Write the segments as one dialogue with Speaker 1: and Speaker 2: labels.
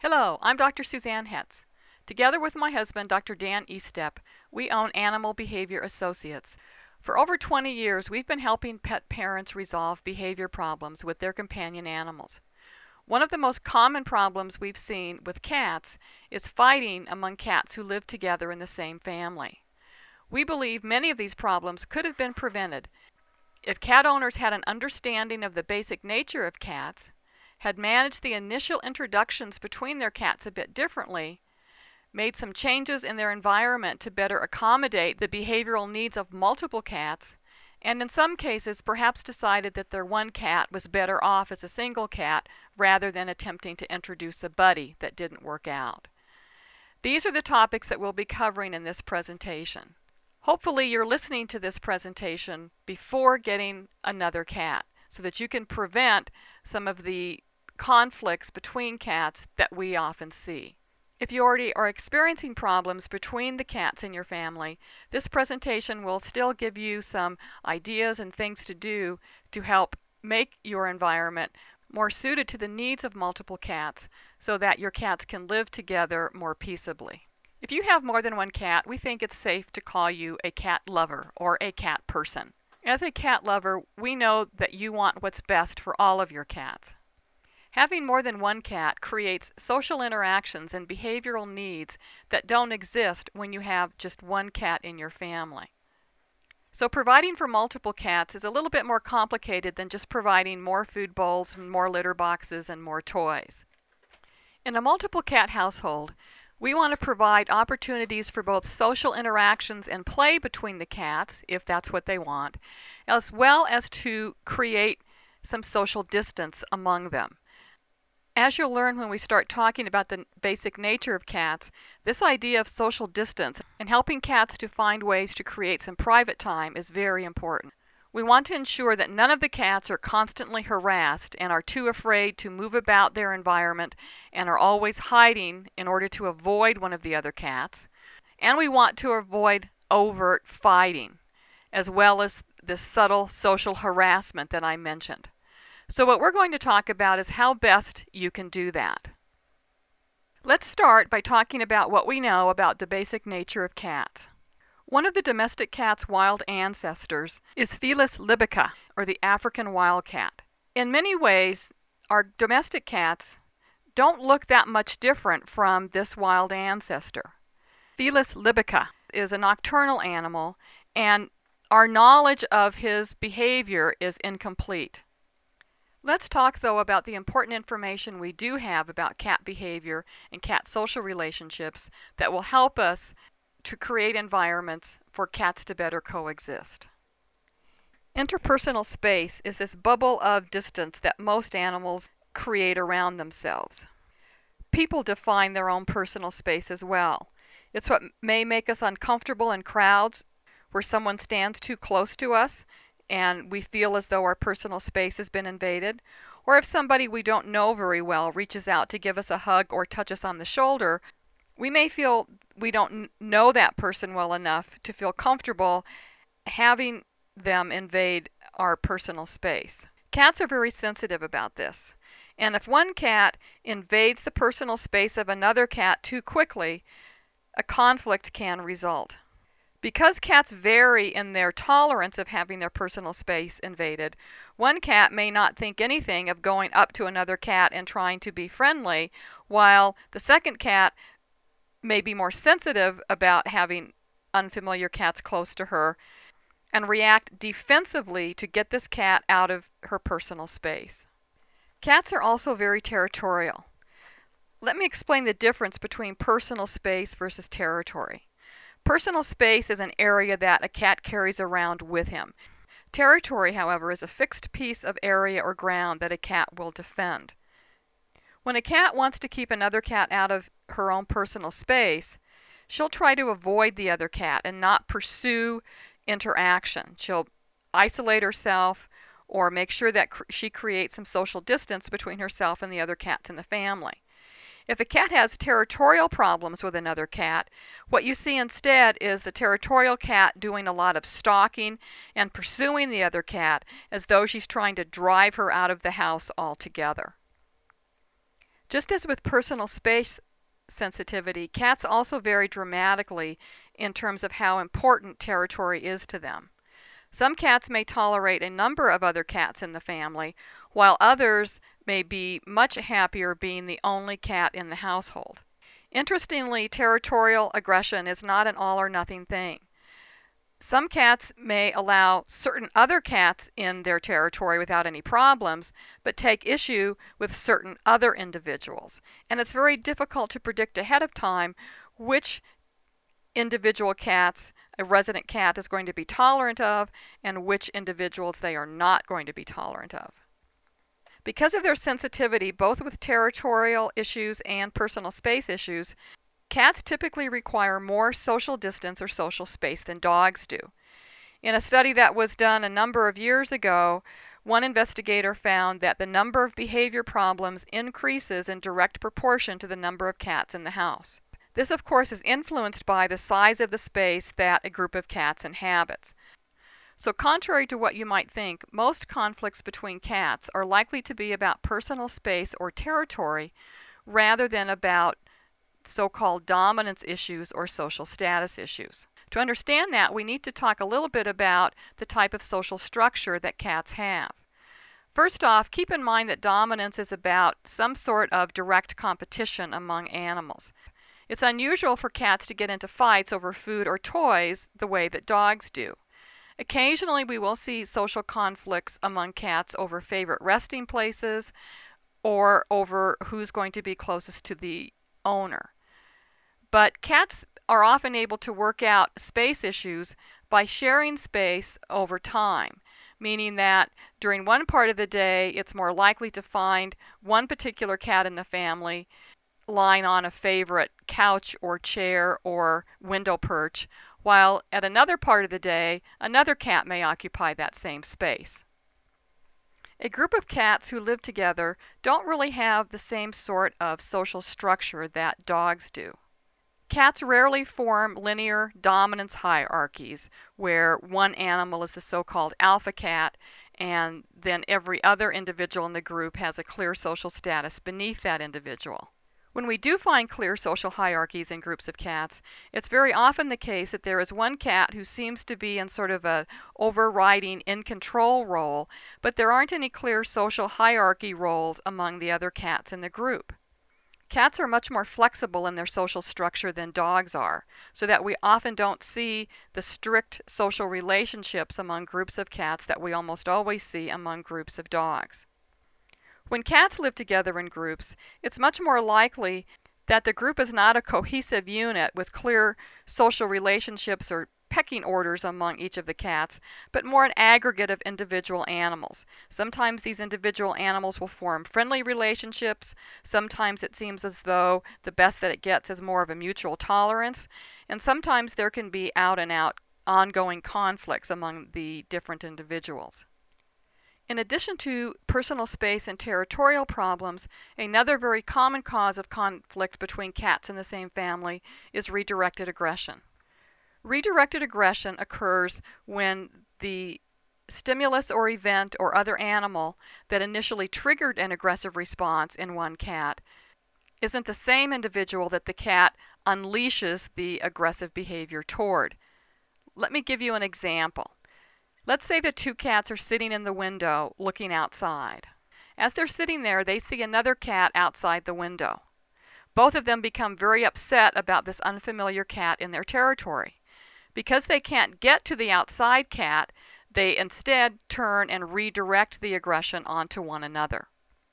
Speaker 1: Hello, I'm Dr. Suzanne Hetz. Together with my husband, Dr. Dan Estep, we own Animal Behavior Associates. For over 20 years, we've been helping pet parents resolve behavior problems with their companion animals. One of the most common problems we've seen with cats is fighting among cats who live together in the same family. We believe many of these problems could have been prevented if cat owners had an understanding of the basic nature of cats, had managed the initial introductions between their cats a bit differently, made some changes in their environment to better accommodate the behavioral needs of multiple cats, and in some cases perhaps decided that their one cat was better off as a single cat rather than attempting to introduce a buddy that didn't work out. These are the topics that we'll be covering in this presentation. Hopefully you're listening to this presentation before getting another cat so that you can prevent some of the conflicts between cats that we often see. If you already are experiencing problems between the cats in your family, this presentation will still give you some ideas and things to do to help make your environment more suited to the needs of multiple cats so that your cats can live together more peaceably. If you have more than one cat, we think it's safe to call you a cat lover or a cat person. As a cat lover, we know that you want what's best for all of your cats. Having more than one cat creates social interactions and behavioral needs that don't exist when you have just one cat in your family. So providing for multiple cats is a little bit more complicated than just providing more food bowls, more litter boxes, and more toys. In a multiple cat household, we want to provide opportunities for both social interactions and play between the cats, if that's what they want, as well as to create some social distance among them. As you'll learn when we start talking about the basic nature of cats, this idea of social distance and helping cats to find ways to create some private time is very important. We want to ensure that none of the cats are constantly harassed and are too afraid to move about their environment and are always hiding in order to avoid one of the other cats. And we want to avoid overt fighting, as well as the subtle social harassment that I mentioned. So what we're going to talk about is how best you can do that. Let's start by talking about what we know about the basic nature of cats. One of the domestic cat's wild ancestors is Felis libica, or the African wildcat. In many ways, our domestic cats don't look that much different from this wild ancestor. Felis libica is a nocturnal animal, and our knowledge of his behavior is incomplete. Let's talk, though, about the important information we do have about cat behavior and cat social relationships that will help us to create environments for cats to better coexist. Interpersonal space is this bubble of distance that most animals create around themselves. People define their own personal space as well. It's what may make us uncomfortable in crowds where someone stands too close to us and we feel as though our personal space has been invaded, or if somebody we don't know very well reaches out to give us a hug or touch us on the shoulder, we may feel we don't know that person well enough to feel comfortable having them invade our personal space. Cats are very sensitive about this, and if one cat invades the personal space of another cat too quickly, a conflict can result. Because cats vary in their tolerance of having their personal space invaded, one cat may not think anything of going up to another cat and trying to be friendly, while the second cat may be more sensitive about having unfamiliar cats close to her and react defensively to get this cat out of her personal space. Cats are also very territorial. Let me explain the difference between personal space versus territory. Personal space is an area that a cat carries around with him. Territory, however, is a fixed piece of area or ground that a cat will defend. When a cat wants to keep another cat out of her own personal space, she'll try to avoid the other cat and not pursue interaction. She'll isolate herself or make sure that she creates some social distance between herself and the other cats in the family. If a cat has territorial problems with another cat, what you see instead is the territorial cat doing a lot of stalking and pursuing the other cat as though she's trying to drive her out of the house altogether. Just as with personal space sensitivity, cats also vary dramatically in terms of how important territory is to them. Some cats may tolerate a number of other cats in the family, while others may be much happier being the only cat in the household. Interestingly, territorial aggression is not an all or nothing thing. Some cats may allow certain other cats in their territory without any problems, but take issue with certain other individuals. And it's very difficult to predict ahead of time which individual cats a resident cat is going to be tolerant of and which individuals they are not going to be tolerant of. Because of their sensitivity, both with territorial issues and personal space issues, cats typically require more social distance or social space than dogs do. In a study that was done a number of years ago, one investigator found that the number of behavior problems increases in direct proportion to the number of cats in the house. This, of course, is influenced by the size of the space that a group of cats inhabits. So contrary to what you might think, most conflicts between cats are likely to be about personal space or territory rather than about so-called dominance issues or social status issues. To understand that, we need to talk a little bit about the type of social structure that cats have. First off, keep in mind that dominance is about some sort of direct competition among animals. It's unusual for cats to get into fights over food or toys the way that dogs do. Occasionally, we will see social conflicts among cats over favorite resting places or over who's going to be closest to the owner. But cats are often able to work out space issues by sharing space over time, meaning that during one part of the day, it's more likely to find one particular cat in the family lying on a favorite couch or chair or window perch, while at another part of the day, another cat may occupy that same space. A group of cats who live together don't really have the same sort of social structure that dogs do. Cats rarely form linear dominance hierarchies where one animal is the so-called alpha cat and then every other individual in the group has a clear social status beneath that individual. When we do find clear social hierarchies in groups of cats, it's very often the case that there is one cat who seems to be in sort of a overriding in-control role, but there aren't any clear social hierarchy roles among the other cats in the group. Cats are much more flexible in their social structure than dogs are, so that we often don't see the strict social relationships among groups of cats that we almost always see among groups of dogs. When cats live together in groups, it's much more likely that the group is not a cohesive unit with clear social relationships or pecking orders among each of the cats, but more an aggregate of individual animals. Sometimes these individual animals will form friendly relationships. Sometimes it seems as though the best that it gets is more of a mutual tolerance. And sometimes there can be out-and-out ongoing conflicts among the different individuals. In addition to personal space and territorial problems, another very common cause of conflict between cats in the same family is redirected aggression. Redirected aggression occurs when the stimulus or event or other animal that initially triggered an aggressive response in one cat isn't the same individual that the cat unleashes the aggressive behavior toward. Let me give you an example. Let's say the two cats are sitting in the window looking outside. As they're sitting there, they see another cat outside the window. Both of them become very upset about this unfamiliar cat in their territory. Because they can't get to the outside cat, they instead turn and redirect the aggression onto one another.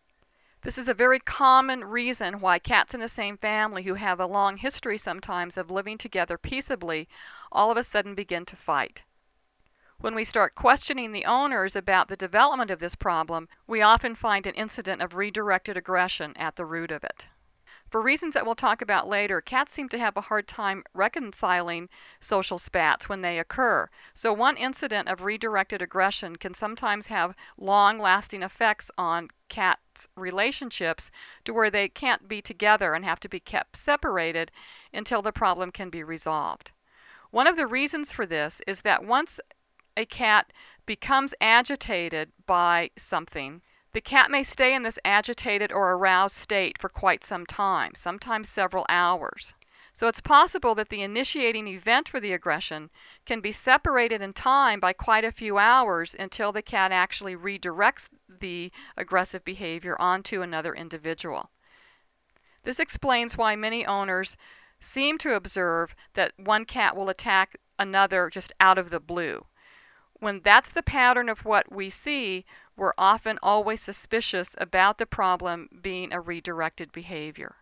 Speaker 1: This is a very common reason why cats in the same family who have a long history sometimes of living together peaceably all of a sudden begin to fight. When we start questioning the owners about the development of this problem, we often find an incident of redirected aggression at the root of it. For reasons that we'll talk about later, cats seem to have a hard time reconciling social spats when they occur. So one incident of redirected aggression can sometimes have long-lasting effects on cats' relationships to where they can't be together and have to be kept separated until the problem can be resolved. One of the reasons for this is that once a cat becomes agitated by something, The cat may stay in this agitated or aroused state for quite some time, sometimes several hours. So it's possible that the initiating event for the aggression can be separated in time by quite a few hours until the cat actually redirects the aggressive behavior onto another individual. This explains why many owners seem to observe that one cat will attack another just out of the blue. When that's the pattern of what we see, we're often always suspicious about the problem being a redirected behavior.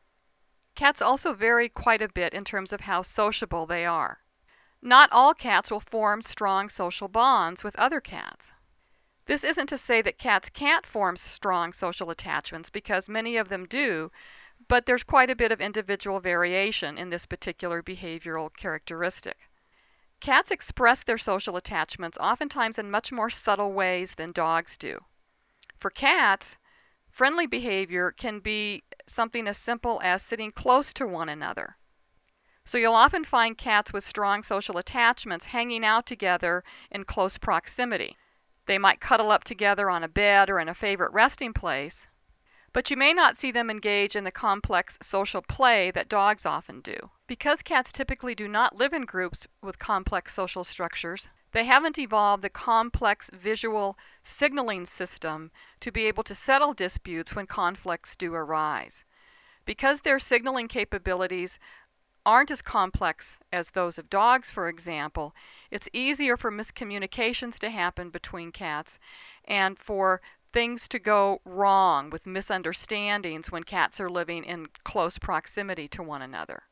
Speaker 1: Cats also vary quite a bit in terms of how sociable they are. Not all cats will form strong social bonds with other cats. This isn't to say that cats can't form strong social attachments, because many of them do, but there's quite a bit of individual variation in this particular behavioral characteristic. Cats express their social attachments oftentimes in much more subtle ways than dogs do. For cats, friendly behavior can be something as simple as sitting close to one another. So you'll often find cats with strong social attachments hanging out together in close proximity. They might cuddle up together on a bed or in a favorite resting place, but you may not see them engage in the complex social play that dogs often do. Because cats typically do not live in groups with complex social structures, they haven't evolved the complex visual signaling system to be able to settle disputes when conflicts do arise. Because their signaling capabilities aren't as complex as those of dogs, for example, it's easier for miscommunications to happen between cats and for things to go wrong with misunderstandings when cats are living in close proximity to one another.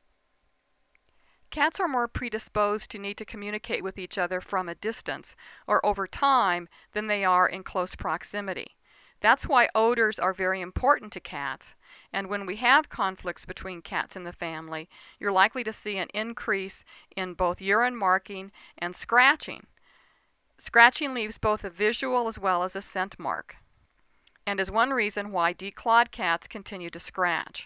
Speaker 1: Cats are more predisposed to need to communicate with each other from a distance or over time than they are in close proximity. That's why odors are very important to cats, and when we have conflicts between cats in the family, you're likely to see an increase in both urine marking and scratching. Scratching leaves both a visual as well as a scent mark, and is one reason why declawed cats continue to scratch.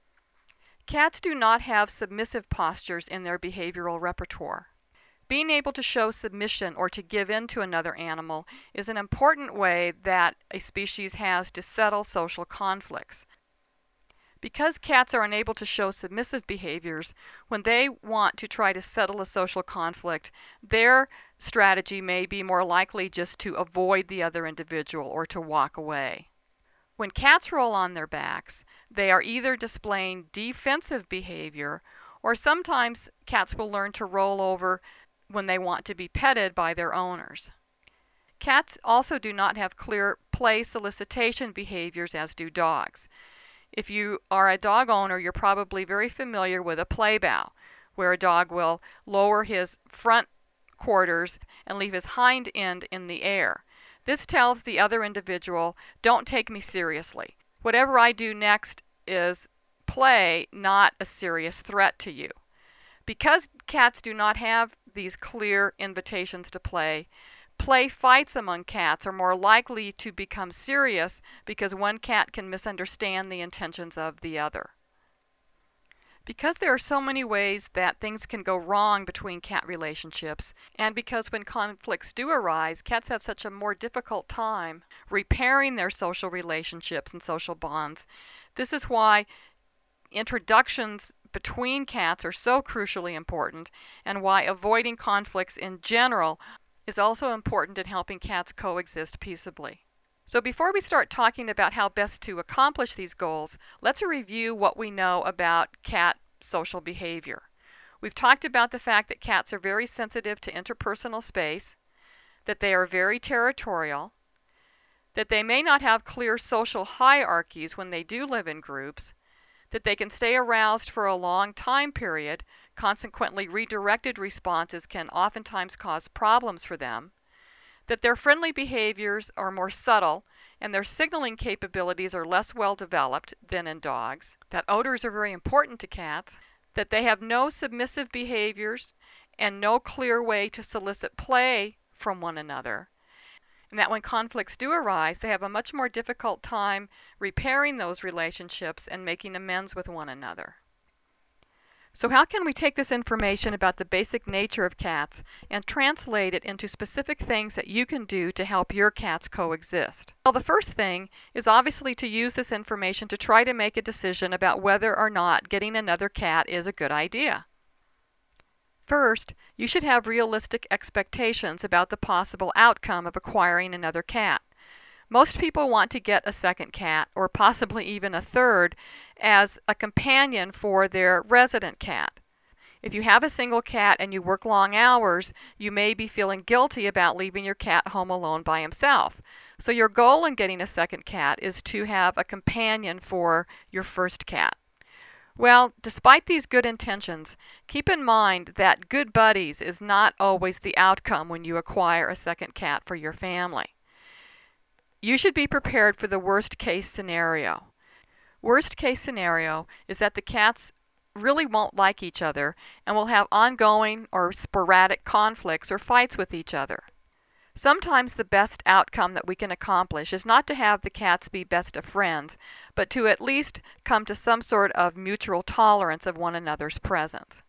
Speaker 1: Cats do not have submissive postures in their behavioral repertoire. Being able to show submission or to give in to another animal is an important way that a species has to settle social conflicts. Because cats are unable to show submissive behaviors, when they want to try to settle a social conflict, their strategy may be more likely just to avoid the other individual or to walk away. When cats roll on their backs, they are either displaying defensive behavior, or sometimes cats will learn to roll over when they want to be petted by their owners. Cats also do not have clear play solicitation behaviors as do dogs. If you are a dog owner, you're probably very familiar with a play bow, where a dog will lower his front quarters and leave his hind end in the air. This tells the other individual, don't take me seriously. Whatever I do next is play, not a serious threat to you. Because cats do not have these clear invitations to play, play fights among cats are more likely to become serious because one cat can misunderstand the intentions of the other. Because there are so many ways that things can go wrong between cat relationships, and because when conflicts do arise, cats have such a more difficult time repairing their social relationships and social bonds, this is why introductions between cats are so crucially important, and why avoiding conflicts in general is also important in helping cats coexist peaceably. So before we start talking about how best to accomplish these goals, let's review what we know about cat social behavior. We've talked about the fact that cats are very sensitive to interpersonal space, that they are very territorial, that they may not have clear social hierarchies when they do live in groups, that they can stay aroused for a long time period, consequently redirected responses can oftentimes cause problems for them, that their friendly behaviors are more subtle and their signaling capabilities are less well developed than in dogs, that odors are very important to cats, that they have no submissive behaviors and no clear way to solicit play from one another, and that when conflicts do arise, they have a much more difficult time repairing those relationships and making amends with one another. So how can we take this information about the basic nature of cats and translate it into specific things that you can do to help your cats coexist? Well, the first thing is obviously to use this information to try to make a decision about whether or not getting another cat is a good idea. First, you should have realistic expectations about the possible outcome of acquiring another cat. Most people want to get a second cat, or possibly even a third, as a companion for their resident cat. If you have a single cat and you work long hours, you may be feeling guilty about leaving your cat home alone by himself. So your goal in getting a second cat is to have a companion for your first cat. Well, despite these good intentions, keep in mind that good buddies is not always the outcome when you acquire a second cat for your family. You should be prepared for the worst case scenario. Worst case scenario is that the cats really won't like each other and will have ongoing or sporadic conflicts or fights with each other. Sometimes the best outcome that we can accomplish is not to have the cats be best of friends, but to at least come to some sort of mutual tolerance of one another's presence.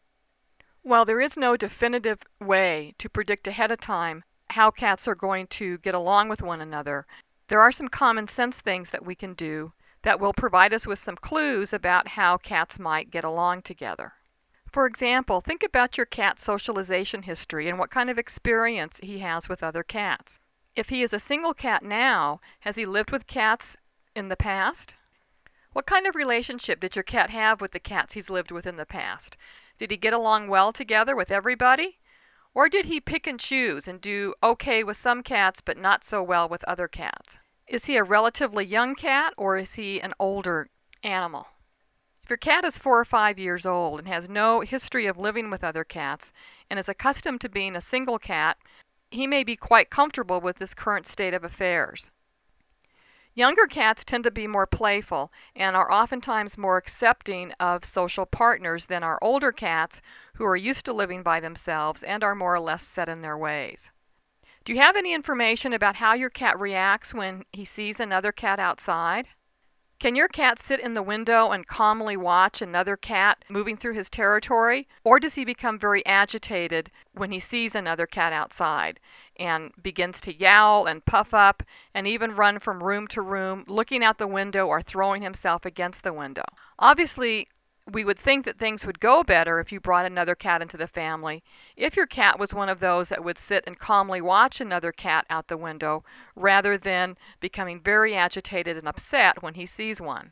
Speaker 1: While there is no definitive way to predict ahead of time how cats are going to get along with one another, there are some common sense things that we can do that will provide us with some clues about how cats might get along together. For example, think about your cat's socialization history and what kind of experience he has with other cats. If he is a single cat now, has he lived with cats in the past? What kind of relationship did your cat have with the cats he's lived with in the past? Did he get along well together with everybody? Or did he pick and choose and do okay with some cats but not so well with other cats? Is he a relatively young cat or is he an older animal? If your cat is 4 or 5 years old and has no history of living with other cats and is accustomed to being a single cat, he may be quite comfortable with this current state of affairs. Younger cats tend to be more playful and are oftentimes more accepting of social partners than our older cats who are used to living by themselves and are more or less set in their ways. Do you have any information about how your cat reacts when he sees another cat outside? Can your cat sit in the window and calmly watch another cat moving through his territory? Or does he become very agitated when he sees another cat outside and begins to yowl and puff up and even run from room to room, looking out the window or throwing himself against the window? Obviously, we would think that things would go better if you brought another cat into the family, if your cat was one of those that would sit and calmly watch another cat out the window, rather than becoming very agitated and upset when he sees one.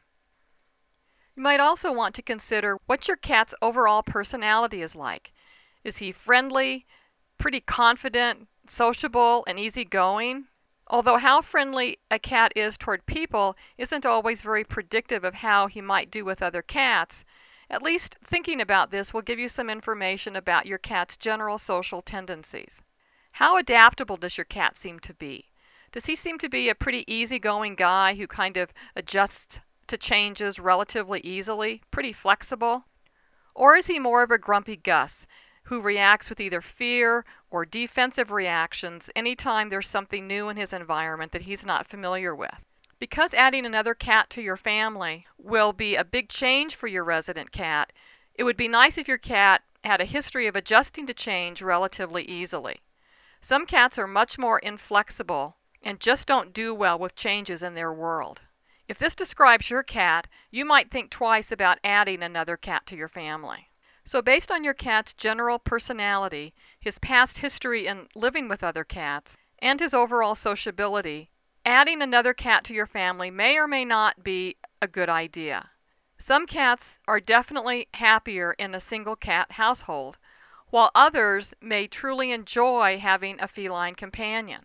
Speaker 1: You might also want to consider what your cat's overall personality is like. Is he friendly, pretty confident, sociable, and easygoing? Although how friendly a cat is toward people isn't always very predictive of how he might do with other cats, at least thinking about this will give you some information about your cat's general social tendencies. How adaptable does your cat seem to be? Does he seem to be a pretty easygoing guy who kind of adjusts to changes relatively easily, pretty flexible? Or is he more of a grumpy Gus who reacts with either fear or defensive reactions anytime there's something new in his environment that he's not familiar with? Because adding another cat to your family will be a big change for your resident cat, it would be nice if your cat had a history of adjusting to change relatively easily. Some cats are much more inflexible and just don't do well with changes in their world. If this describes your cat, you might think twice about adding another cat to your family. So based on your cat's general personality, his past history in living with other cats, and his overall sociability, adding another cat to your family may or may not be a good idea. Some cats are definitely happier in a single cat household, while others may truly enjoy having a feline companion.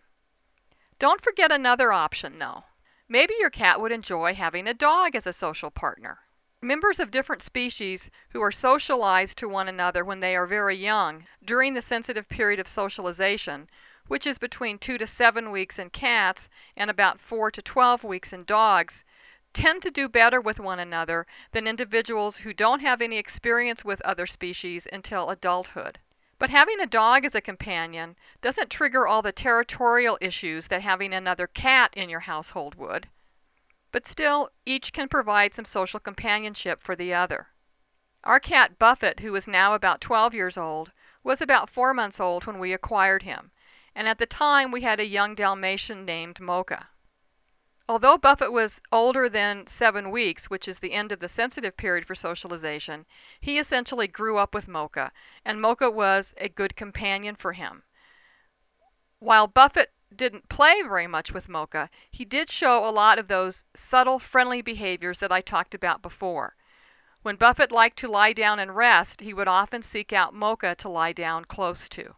Speaker 1: Don't forget another option, though. Maybe your cat would enjoy having a dog as a social partner. Members of different species who are socialized to one another when they are very young, during the sensitive period of socialization, which is between 2 to 7 weeks in cats and about 4 to 12 weeks in dogs, tend to do better with one another than individuals who don't have any experience with other species until adulthood. But having a dog as a companion doesn't trigger all the territorial issues that having another cat in your household would. But still, each can provide some social companionship for the other. Our cat Buffett, who is now about 12 years old, was about 4 months old when we acquired him, and at the time we had a young Dalmatian named Mocha. Although Buffett was older than 7 weeks, which is the end of the sensitive period for socialization, he essentially grew up with Mocha, and Mocha was a good companion for him. While Buffett didn't play very much with Mocha, he did show a lot of those subtle, friendly behaviors that I talked about before. When Buffett liked to lie down and rest, he would often seek out Mocha to lie down close to.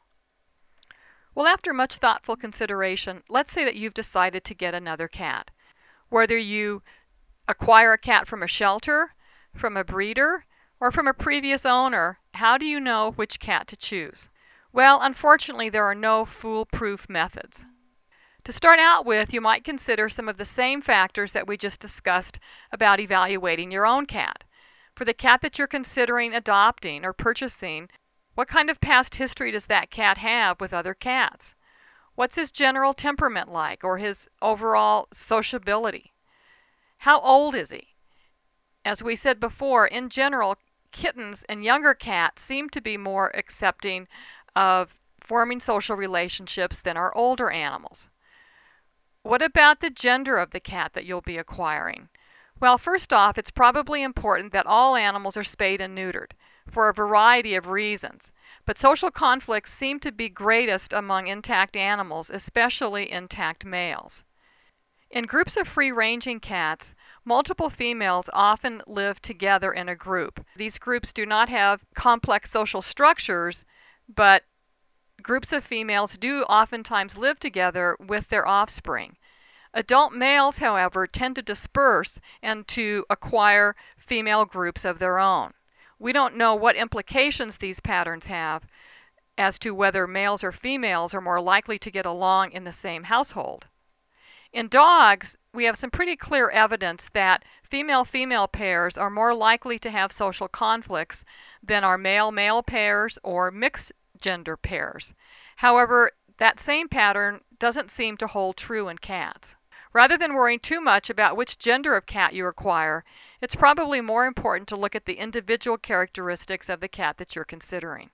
Speaker 1: Well, after much thoughtful consideration, let's say that you've decided to get another cat. Whether you acquire a cat from a shelter, from a breeder, or from a previous owner, how do you know which cat to choose? Well, unfortunately, there are no foolproof methods. To start out with, you might consider some of the same factors that we just discussed about evaluating your own cat. For the cat that you're considering adopting or purchasing, what kind of past history does that cat have with other cats? What's his general temperament like, or his overall sociability? How old is he? As we said before, in general, kittens and younger cats seem to be more accepting of forming social relationships than our older animals. What about the gender of the cat that you'll be acquiring? Well, first off, it's probably important that all animals are spayed and neutered for a variety of reasons, but social conflicts seem to be greatest among intact animals, especially intact males. In groups of free-ranging cats, multiple females often live together in a group. These groups do not have complex social structures, but groups of females do oftentimes live together with their offspring. Adult males, however, tend to disperse and to acquire female groups of their own. We don't know what implications these patterns have as to whether males or females are more likely to get along in the same household. In dogs, we have some pretty clear evidence that female-female pairs are more likely to have social conflicts than are male-male pairs or mixed-gender pairs. However, that same pattern doesn't seem to hold true in cats. Rather than worrying too much about which gender of cat you acquire, it's probably more important to look at the individual characteristics of the cat that you're considering.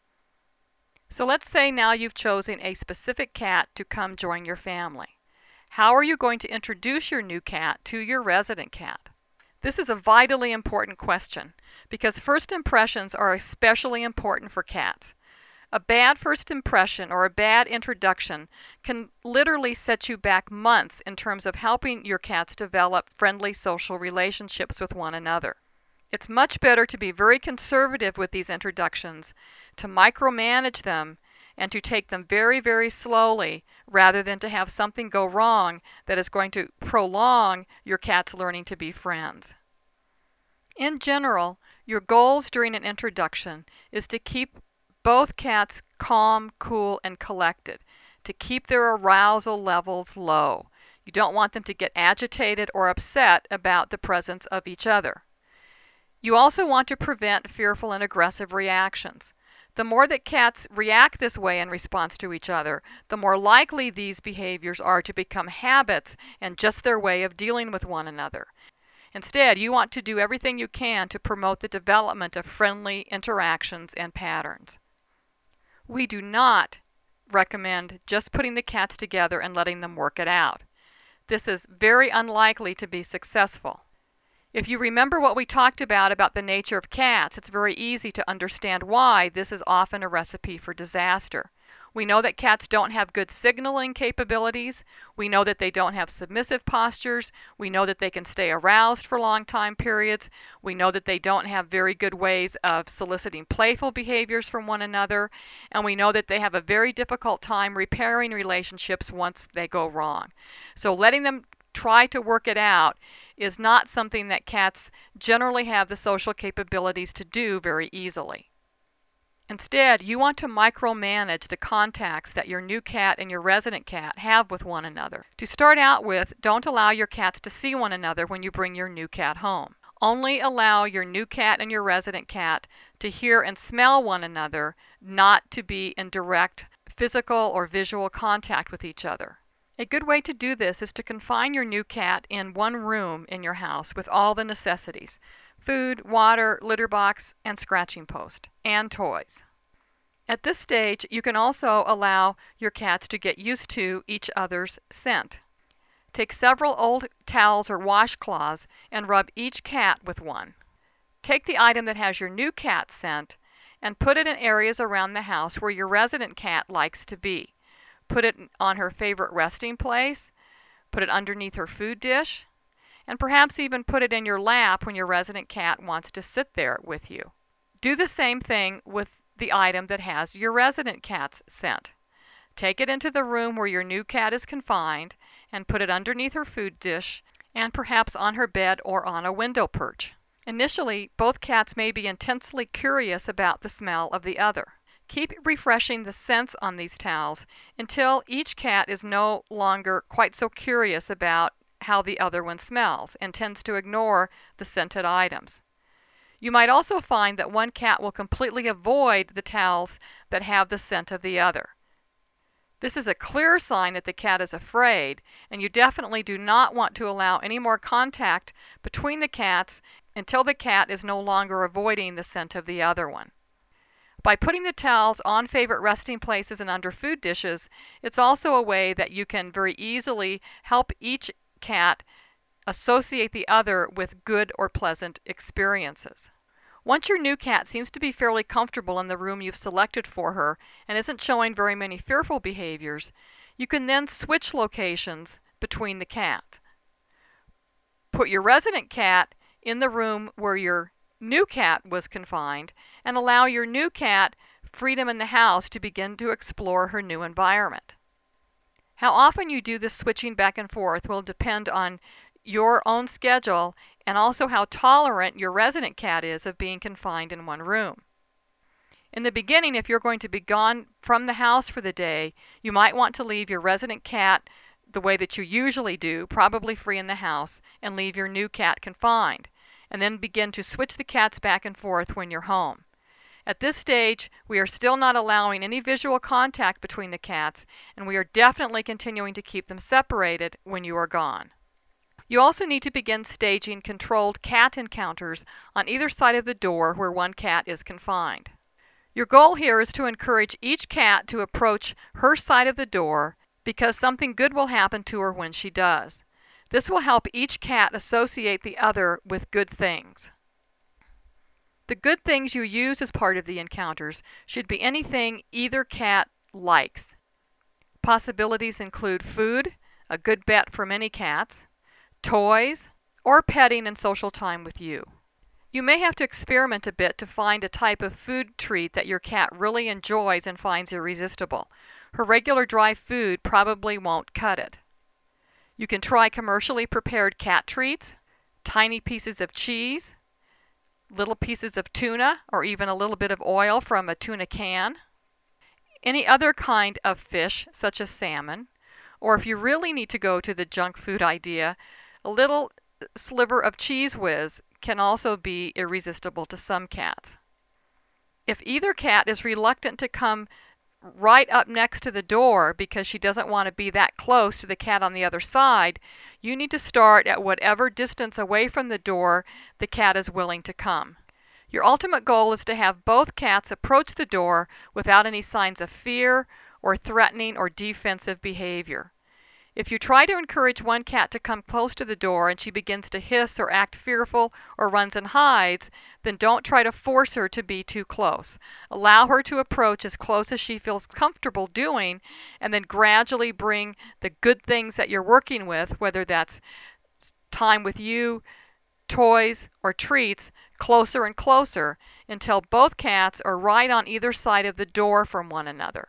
Speaker 1: So let's say now you've chosen a specific cat to come join your family. How are you going to introduce your new cat to your resident cat? This is a vitally important question because first impressions are especially important for cats. A bad first impression or a bad introduction can literally set you back months in terms of helping your cats develop friendly social relationships with one another. It's much better to be very conservative with these introductions, to micromanage them, and to take them very, very slowly rather than to have something go wrong that is going to prolong your cat's learning to be friends. In general, your goals during an introduction is to keep both cats calm, cool, and collected, to keep their arousal levels low. You don't want them to get agitated or upset about the presence of each other. You also want to prevent fearful and aggressive reactions. The more that cats react this way in response to each other, the more likely these behaviors are to become habits and just their way of dealing with one another. Instead, you want to do everything you can to promote the development of friendly interactions and patterns. We do not recommend just putting the cats together and letting them work it out. This is very unlikely to be successful. If you remember what we talked about the nature of cats, it's very easy to understand why this is often a recipe for disaster. We know that cats don't have good signaling capabilities. We know that they don't have submissive postures. We know that they can stay aroused for long time periods. We know that they don't have very good ways of soliciting playful behaviors from one another. And we know that they have a very difficult time repairing relationships once they go wrong. So letting them try to work it out is not something that cats generally have the social capabilities to do very easily. Instead, you want to micromanage the contacts that your new cat and your resident cat have with one another. To start out with, don't allow your cats to see one another when you bring your new cat home. Only allow your new cat and your resident cat to hear and smell one another, not to be in direct physical or visual contact with each other. A good way to do this is to confine your new cat in one room in your house with all the necessities. food, water, litter box, and scratching post, and toys. At this stage, you can also allow your cats to get used to each other's scent. Take several old towels or washcloths and rub each cat with one. Take the item that has your new cat scent and put it in areas around the house where your resident cat likes to be. Put it on her favorite resting place, put it underneath her food dish, and perhaps even put it in your lap when your resident cat wants to sit there with you. Do the same thing with the item that has your resident cat's scent. Take it into the room where your new cat is confined and put it underneath her food dish and perhaps on her bed or on a window perch. Initially, both cats may be intensely curious about the smell of the other. Keep refreshing the scents on these towels until each cat is no longer quite so curious about how the other one smells and tends to ignore the scented items. You might also find that one cat will completely avoid the towels that have the scent of the other. This is a clear sign that the cat is afraid, and you definitely do not want to allow any more contact between the cats until the cat is no longer avoiding the scent of the other one. By putting the towels on favorite resting places and under food dishes, it's also a way that you can very easily help each cat associate the other with good or pleasant experiences. Once your new cat seems to be fairly comfortable in the room you've selected for her and isn't showing very many fearful behaviors, you can then switch locations between the cats. Put your resident cat in the room where your new cat was confined and allow your new cat freedom in the house to begin to explore her new environment. How often you do this switching back and forth will depend on your own schedule and also how tolerant your resident cat is of being confined in one room. In the beginning, if you're going to be gone from the house for the day, you might want to leave your resident cat the way that you usually do, probably free in the house, and leave your new cat confined, and then begin to switch the cats back and forth when you're home. At this stage, we are still not allowing any visual contact between the cats, and we are definitely continuing to keep them separated when you are gone. You also need to begin staging controlled cat encounters on either side of the door where one cat is confined. Your goal here is to encourage each cat to approach her side of the door because something good will happen to her when she does. This will help each cat associate the other with good things. The good things you use as part of the encounters should be anything either cat likes. Possibilities include food, a good bet for many cats, toys, or petting and social time with you. You may have to experiment a bit to find a type of food treat that your cat really enjoys and finds irresistible. Her regular dry food probably won't cut it. You can try commercially prepared cat treats, tiny pieces of cheese, little pieces of tuna, or even a little bit of oil from a tuna can, any other kind of fish such as salmon, or if you really need to go to the junk food idea, a little sliver of Cheez Whiz can also be irresistible to some cats. If either cat is reluctant to come right up next to the door because she doesn't want to be that close to the cat on the other side, you need to start at whatever distance away from the door the cat is willing to come. Your ultimate goal is to have both cats approach the door without any signs of fear or threatening or defensive behavior. If you try to encourage one cat to come close to the door and she begins to hiss or act fearful or runs and hides, then don't try to force her to be too close. Allow her to approach as close as she feels comfortable doing, and then gradually bring the good things that you're working with, whether that's time with you, toys, or treats, closer and closer until both cats are right on either side of the door from one another.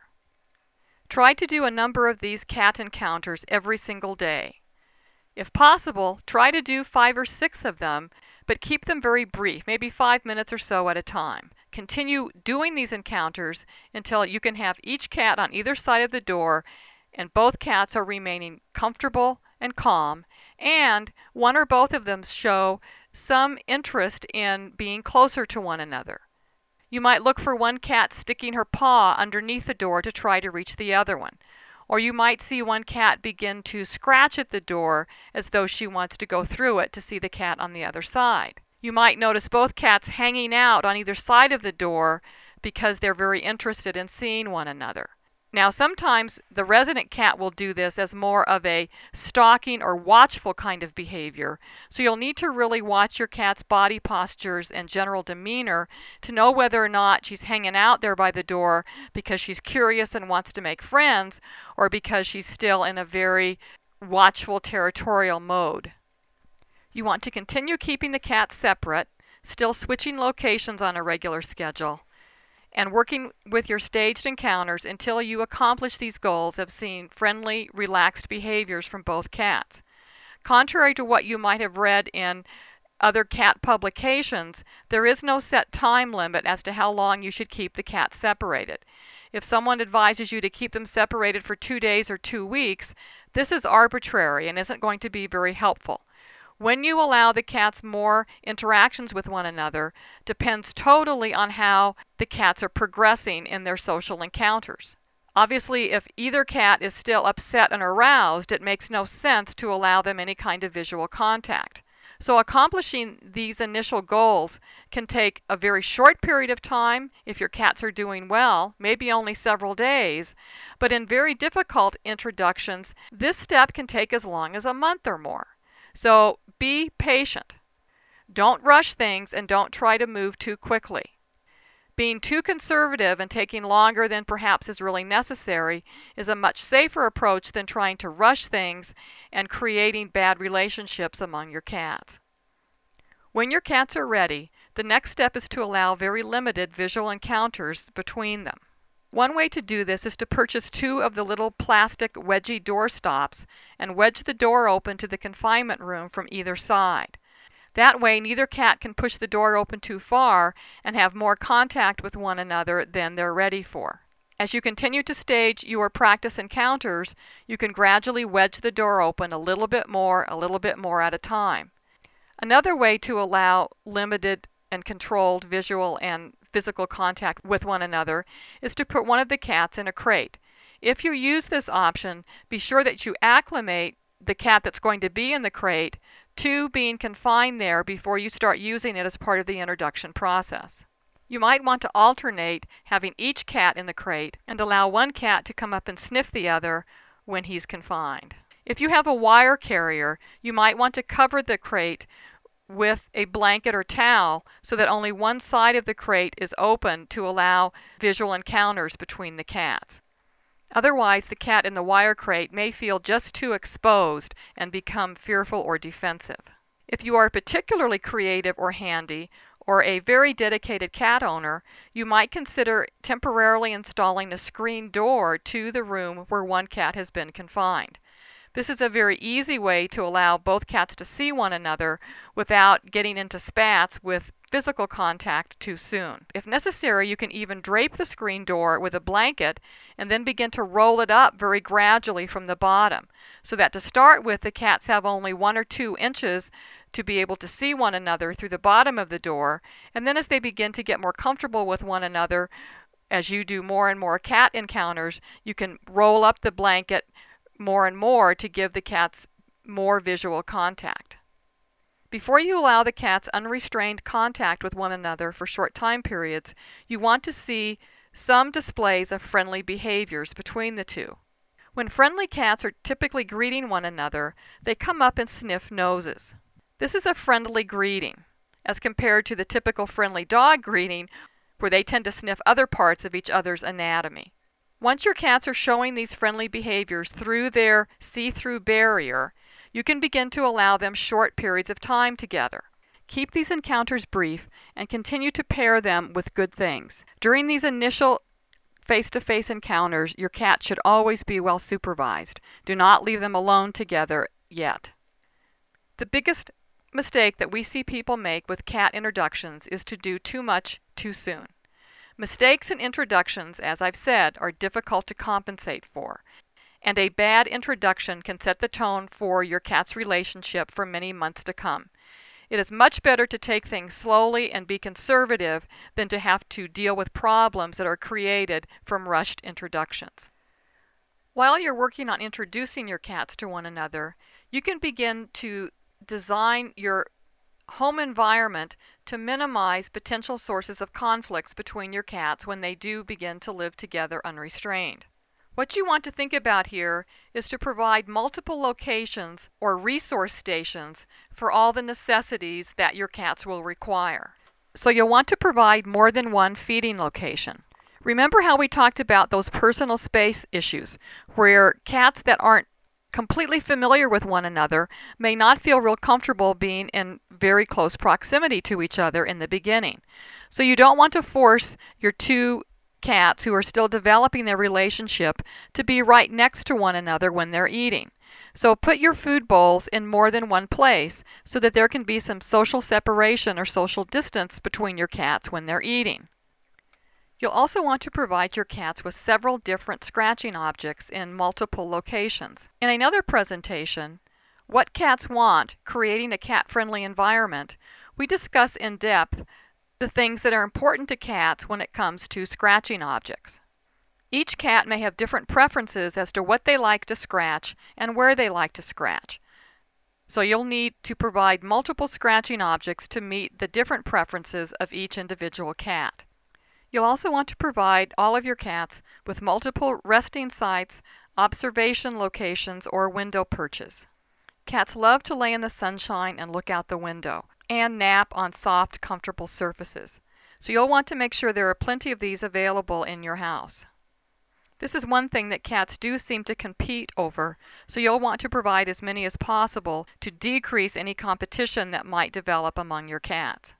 Speaker 1: Try to do a number of these cat encounters every single day. If possible, try to do 5 or 6 of them, but keep them very brief, maybe 5 minutes or so at a time. Continue doing these encounters until you can have each cat on either side of the door and both cats are remaining comfortable and calm, and one or both of them show some interest in being closer to one another. You might look for one cat sticking her paw underneath the door to try to reach the other one. Or you might see one cat begin to scratch at the door as though she wants to go through it to see the cat on the other side. You might notice both cats hanging out on either side of the door because they're very interested in seeing one another. Now, sometimes the resident cat will do this as more of a stalking or watchful kind of behavior, so you'll need to really watch your cat's body postures and general demeanor to know whether or not she's hanging out there by the door because she's curious and wants to make friends, or because she's still in a very watchful territorial mode. You want to continue keeping the cats separate, still switching locations on a regular schedule, and working with your staged encounters until you accomplish these goals of seeing friendly, relaxed behaviors from both cats. Contrary to what you might have read in other cat publications, there is no set time limit as to how long you should keep the cats separated. If someone advises you to keep them separated for 2 days or 2 weeks, this is arbitrary and isn't going to be very helpful. When you allow the cats more interactions with one another depends totally on how the cats are progressing in their social encounters. Obviously, if either cat is still upset and aroused, it makes no sense to allow them any kind of visual contact. So accomplishing these initial goals can take a very short period of time if your cats are doing well, maybe only several days, but in very difficult introductions, this step can take as long as a month or more. So be patient. Don't rush things and don't try to move too quickly. Being too conservative and taking longer than perhaps is really necessary is a much safer approach than trying to rush things and creating bad relationships among your cats. When your cats are ready, the next step is to allow very limited visual encounters between them. One way to do this is to purchase 2 of the little plastic wedgie door stops and wedge the door open to the confinement room from either side. That way, neither cat can push the door open too far and have more contact with one another than they're ready for. As you continue to stage your practice encounters, you can gradually wedge the door open a little bit more at a time. Another way to allow limited and controlled visual and physical contact with one another is to put one of the cats in a crate. If you use this option, be sure that you acclimate the cat that's going to be in the crate to being confined there before you start using it as part of the introduction process. You might want to alternate having each cat in the crate and allow one cat to come up and sniff the other when he's confined. If you have a wire carrier, you might want to cover the crate with a blanket or towel so that only one side of the crate is open to allow visual encounters between the cats. Otherwise, the cat in the wire crate may feel just too exposed and become fearful or defensive. If you are particularly creative or handy, or a very dedicated cat owner, you might consider temporarily installing a screen door to the room where one cat has been confined. This is a very easy way to allow both cats to see one another without getting into spats with physical contact too soon. If necessary, you can even drape the screen door with a blanket and then begin to roll it up very gradually from the bottom, so that to start with, the cats have only 1 or 2 inches to be able to see one another through the bottom of the door, and then as they begin to get more comfortable with one another, as you do more and more cat encounters, you can roll up the blanket more and more to give the cats more visual contact. Before you allow the cats unrestrained contact with one another for short time periods, you want to see some displays of friendly behaviors between the two. When friendly cats are typically greeting one another, they come up and sniff noses. This is a friendly greeting, as compared to the typical friendly dog greeting, where they tend to sniff other parts of each other's anatomy. Once your cats are showing these friendly behaviors through their see-through barrier, you can begin to allow them short periods of time together. Keep these encounters brief and continue to pair them with good things. During these initial face-to-face encounters, your cats should always be well supervised. Do not leave them alone together yet. The biggest mistake that we see people make with cat introductions is to do too much too soon. Mistakes in introductions, as I've said, are difficult to compensate for, and a bad introduction can set the tone for your cat's relationship for many months to come. It is much better to take things slowly and be conservative than to have to deal with problems that are created from rushed introductions. While you're working on introducing your cats to one another, you can begin to design your home environment to minimize potential sources of conflicts between your cats when they do begin to live together unrestrained. What you want to think about here is to provide multiple locations or resource stations for all the necessities that your cats will require. So you'll want to provide more than one feeding location. Remember how we talked about those personal space issues, where cats that aren't completely familiar with one another may not feel real comfortable being in very close proximity to each other in the beginning. So you don't want to force your two cats who are still developing their relationship to be right next to one another when they're eating. So put your food bowls in more than one place so that there can be some social separation or social distance between your cats when they're eating. You'll also want to provide your cats with several different scratching objects in multiple locations. In another presentation, What Cats Want, Creating a Cat-Friendly Environment, we discuss in depth the things that are important to cats when it comes to scratching objects. Each cat may have different preferences as to what they like to scratch and where they like to scratch. So you'll need to provide multiple scratching objects to meet the different preferences of each individual cat. You'll also want to provide all of your cats with multiple resting sites, observation locations, or window perches. Cats love to lay in the sunshine and look out the window, and nap on soft, comfortable surfaces. So you'll want to make sure there are plenty of these available in your house. This is one thing that cats do seem to compete over, so you'll want to provide as many as possible to decrease any competition that might develop among your cats.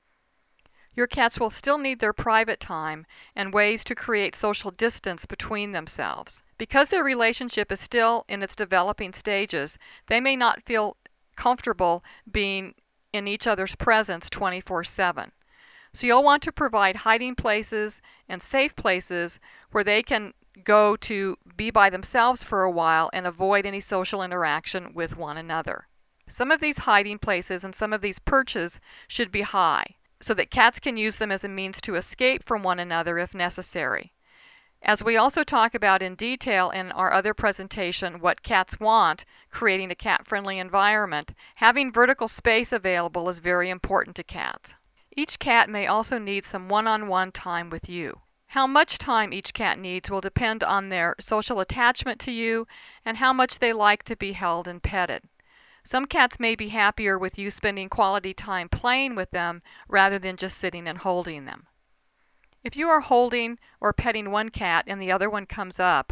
Speaker 1: Your cats will still need their private time and ways to create social distance between themselves. Because their relationship is still in its developing stages, they may not feel comfortable being in each other's presence 24/7. So you'll want to provide hiding places and safe places where they can go to be by themselves for a while and avoid any social interaction with one another. Some of these hiding places and some of these perches should be high, so that cats can use them as a means to escape from one another if necessary. As we also talk about in detail in our other presentation, What Cats Want, Creating a Cat-Friendly Environment, having vertical space available is very important to cats. Each cat may also need some one-on-one time with you. How much time each cat needs will depend on their social attachment to you and how much they like to be held and petted. Some cats may be happier with you spending quality time playing with them rather than just sitting and holding them. If you are holding or petting one cat and the other one comes up,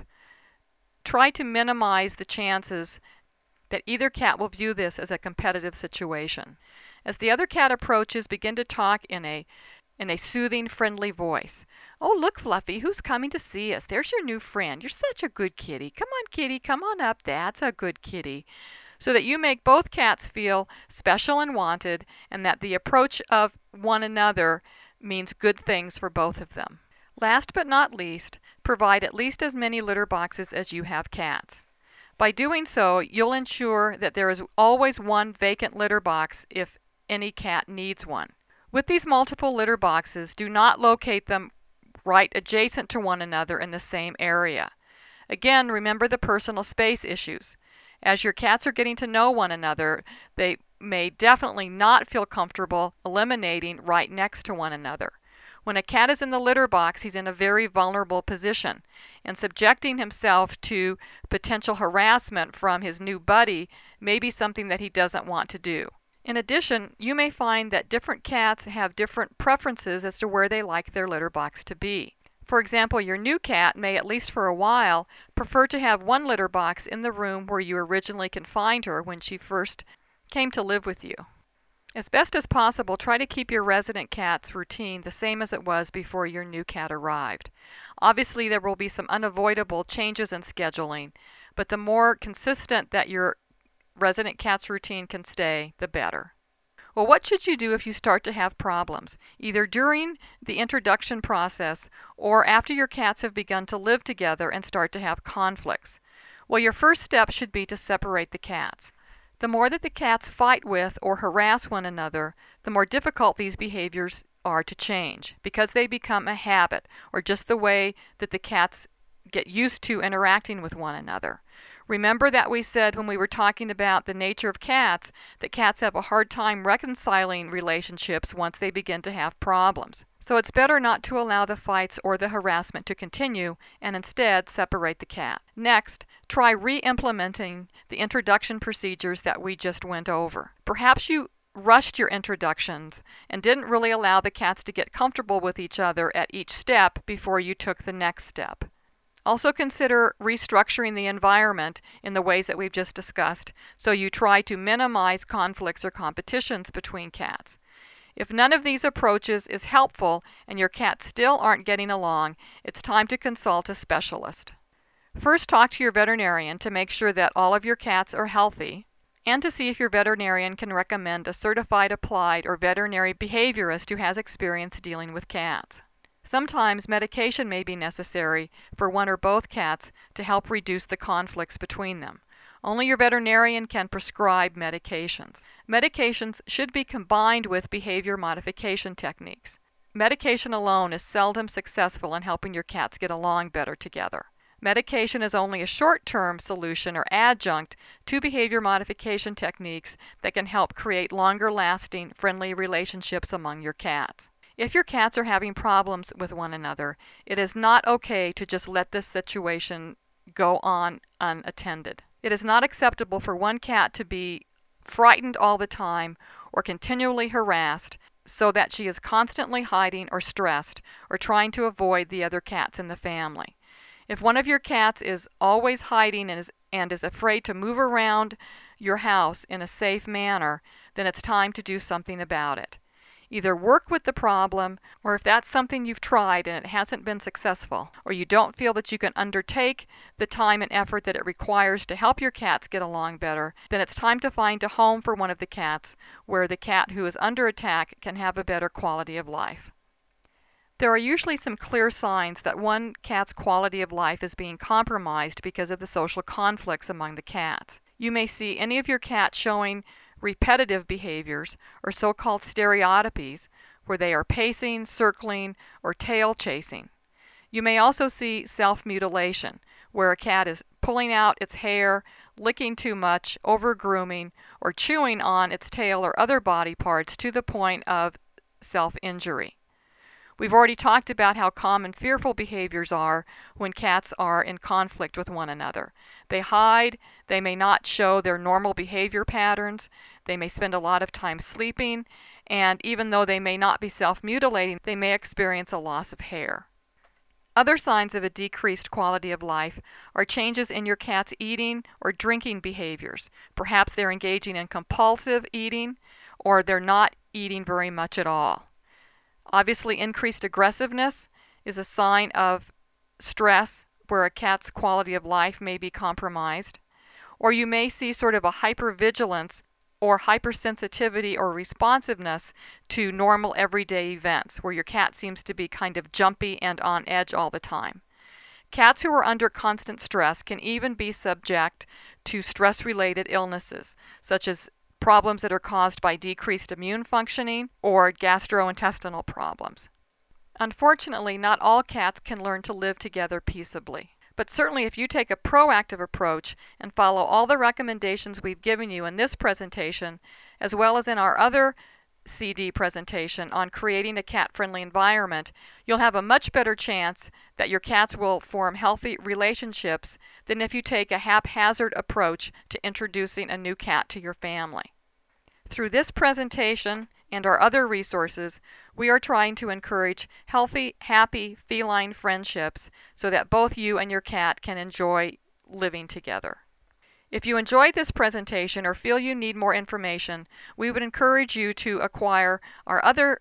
Speaker 1: try to minimize the chances that either cat will view this as a competitive situation. As the other cat approaches, begin to talk in a soothing, friendly voice. "Oh, look, Fluffy, who's coming to see us? There's your new friend. You're such a good kitty. Come on, kitty, come on up. That's a good kitty." So that you make both cats feel special and wanted, and that the approach of one another means good things for both of them. Last but not least, provide at least as many litter boxes as you have cats. By doing so, you'll ensure that there is always one vacant litter box if any cat needs one. With these multiple litter boxes, do not locate them right adjacent to one another in the same area. Again, remember the personal space issues. As your cats are getting to know one another, they may definitely not feel comfortable eliminating right next to one another. When a cat is in the litter box, he's in a very vulnerable position, and subjecting himself to potential harassment from his new buddy may be something that he doesn't want to do. In addition, you may find that different cats have different preferences as to where they like their litter box to be. For example, your new cat may, at least for a while, prefer to have one litter box in the room where you originally confined her when she first came to live with you. As best as possible, try to keep your resident cat's routine the same as it was before your new cat arrived. Obviously, there will be some unavoidable changes in scheduling, but the more consistent that your resident cat's routine can stay, the better. Well, what should you do if you start to have problems, either during the introduction process or after your cats have begun to live together and start to have conflicts? Well, your first step should be to separate the cats. The more that the cats fight with or harass one another, the more difficult these behaviors are to change, because they become a habit or just the way that the cats get used to interacting with one another. Remember that we said when we were talking about the nature of cats that cats have a hard time reconciling relationships once they begin to have problems. So it's better not to allow the fights or the harassment to continue and instead separate the cat. Next, try re-implementing the introduction procedures that we just went over. Perhaps you rushed your introductions and didn't really allow the cats to get comfortable with each other at each step before you took the next step. Also consider restructuring the environment in the ways that we've just discussed, so you try to minimize conflicts or competitions between cats. If none of these approaches is helpful and your cats still aren't getting along, it's time to consult a specialist. First, talk to your veterinarian to make sure that all of your cats are healthy, and to see if your veterinarian can recommend a certified applied or veterinary behaviorist who has experience dealing with cats. Sometimes medication may be necessary for one or both cats to help reduce the conflicts between them. Only your veterinarian can prescribe medications. Medications should be combined with behavior modification techniques. Medication alone is seldom successful in helping your cats get along better together. Medication is only a short-term solution or adjunct to behavior modification techniques that can help create longer-lasting, friendly relationships among your cats. If your cats are having problems with one another, it is not okay to just let this situation go on unattended. It is not acceptable for one cat to be frightened all the time or continually harassed so that she is constantly hiding or stressed or trying to avoid the other cats in the family. If one of your cats is always hiding and is afraid to move around your house in a safe manner, then it's time to do something about it. Either work with the problem, or if that's something you've tried and it hasn't been successful, or you don't feel that you can undertake the time and effort that it requires to help your cats get along better, then it's time to find a home for one of the cats where the cat who is under attack can have a better quality of life. There are usually some clear signs that one cat's quality of life is being compromised because of the social conflicts among the cats. You may see any of your cats showing repetitive behaviors, or so-called stereotypies, where they are pacing, circling, or tail chasing. You may also see self-mutilation, where a cat is pulling out its hair, licking too much, over-grooming, or chewing on its tail or other body parts to the point of self-injury. We've already talked about how common fearful behaviors are when cats are in conflict with one another. They hide, they may not show their normal behavior patterns, they may spend a lot of time sleeping, and even though they may not be self-mutilating, they may experience a loss of hair. Other signs of a decreased quality of life are changes in your cat's eating or drinking behaviors. Perhaps they're engaging in compulsive eating, or they're not eating very much at all. Obviously, increased aggressiveness is a sign of stress where a cat's quality of life may be compromised. Or you may see sort of a hypervigilance or hypersensitivity or responsiveness to normal everyday events where your cat seems to be kind of jumpy and on edge all the time. Cats who are under constant stress can even be subject to stress-related illnesses, such as problems that are caused by decreased immune functioning or gastrointestinal problems. Unfortunately, not all cats can learn to live together peaceably. But certainly if you take a proactive approach and follow all the recommendations we've given you in this presentation, as well as in our other CD presentation on creating a cat-friendly environment, you'll have a much better chance that your cats will form healthy relationships than if you take a haphazard approach to introducing a new cat to your family. Through this presentation and our other resources, we are trying to encourage healthy, happy feline friendships so that both you and your cat can enjoy living together. If you enjoyed this presentation or feel you need more information, we would encourage you to acquire our other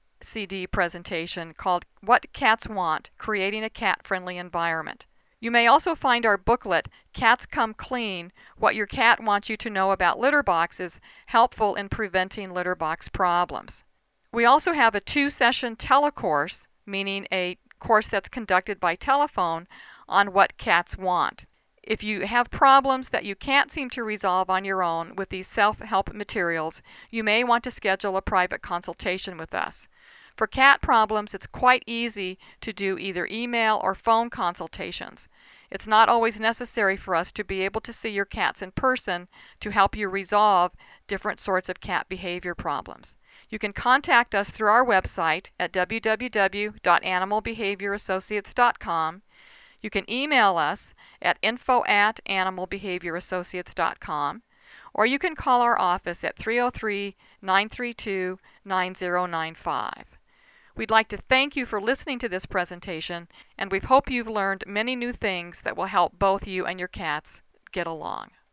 Speaker 1: CD presentation called What Cats Want: Creating a Cat-Friendly Environment. You may also find our booklet, Cats Come Clean: What Your Cat Wants You to Know About Litter Boxes, helpful in preventing litter box problems. We also have a 2-session telecourse, meaning a course that's conducted by telephone, on what cats want. If you have problems that you can't seem to resolve on your own with these self-help materials, you may want to schedule a private consultation with us. For cat problems, it's quite easy to do either email or phone consultations. It's not always necessary for us to be able to see your cats in person to help you resolve different sorts of cat behavior problems. You can contact us through our website at www.animalbehaviorassociates.com. You can email us at info@animalbehaviorassociates.com, or you can call our office at 303-932-9095. We'd like to thank you for listening to this presentation, and we hope you've learned many new things that will help both you and your cats get along.